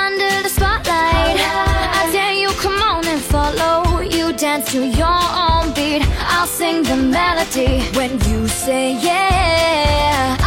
under the spotlight. I dare you, come on and follow. You dance to your own beat, I'll sing the melody. When you say yeah,